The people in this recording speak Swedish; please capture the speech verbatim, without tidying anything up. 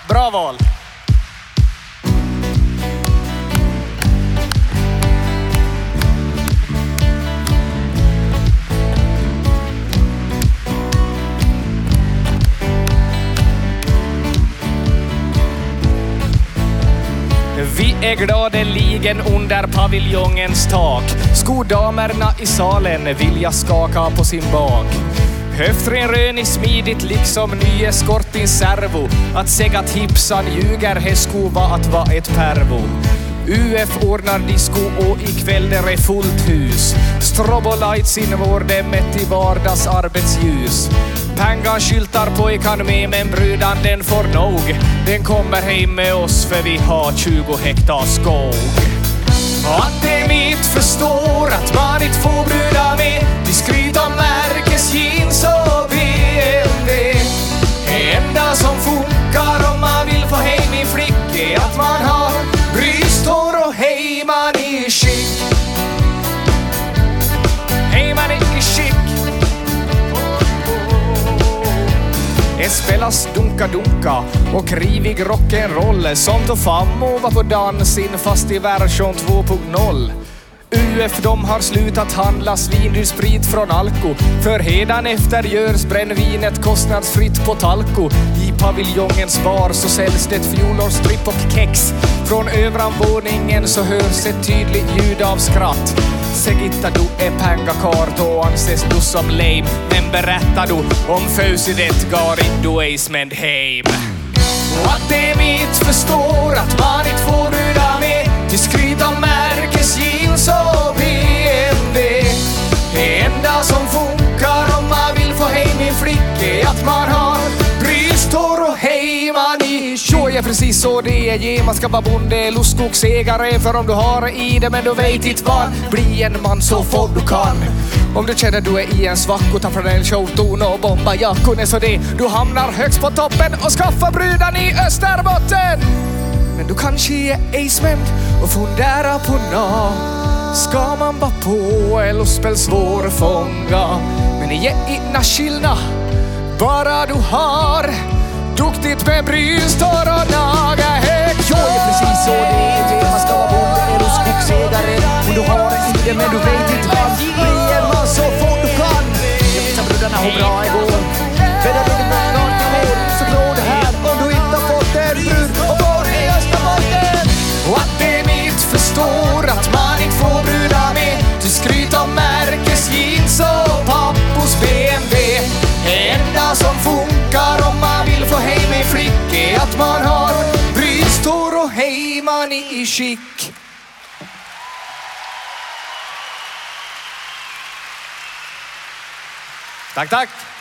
bra val. Vi är gladeligen under paviljongens tak. Skodamerna i salen vill jag skaka på sin bak. Höftren rön i smidigt liksom ny eskortin servo. Att säga att hipsan ljuger häskova att vara ett pervo. U F ordnar disco och ikväll det är fullt hus. Strobolights invår det mätt i vardags arbetsljus. Pengar skyltar pojkan med men brudan den får nog. Den kommer hem med oss för vi har tjugo hektar skog. Att det mitt förstår att man inte får bruda med. Vi skryter märkes jeans och B M W. Det enda som funkar om man vill få hem i flick är att man har brysthår och hej man är chic. Hej man är chic. Det spelas dunka-dunka och krivig rock'n'roll. Som tog fram och var på dansin fast i version två punkt noll. U F de har slutat handla svindyr sprit från Alko. För hedan efter görs brännvinet kostnadsfritt på Talko. I paviljongens bar så säljs det fjolårsstripp och kex. Från övranvåningen så hörs ett tydligt ljud av skratt. Segitta du är pengakar då anses du som lame. Men berätta du om fösidet garit du ej smänd hem. Och att det mitt förstår att man inte får bruda med. Till skryt om märkes jeans och B M W. Det enda som funkar om man vill få hem i flick är att man har brysthår och hej man i tjo. Ja precis så det är ge. Man ska vara bonde, lustskogsägare. För om du har i det men du vet inte vad. Bli en man så fort du kan. Om du känner du är i en svack och tar från en showton och bomba jackorna så det. Du hamnar högst på toppen och skaffar brudan i Österbotten. Men du kanske är ejsmänd och fundera på nå. Ska man vara på eller spel svår fånga. Men det är inga skillnad. Bara du har duktigt med brysthår och naga hög. Jo, det är precis så det är det. Man ska vara bonde eller skogsägare. Om du har det i det men du vet inte vad. Bli en man så fort du kan. Jag visar brudarna hur bra det går. För det är det någon mer så går det här. Om du inte har fått en brud och bor i Österbotten. Och att det mitt förstår att man inte får bruda med. Du skryt om märkes jeans och pappos B M W. Det enda som funkar om man vill få hem i flick är att man har brysthår och hej man i chic. Tack, tack.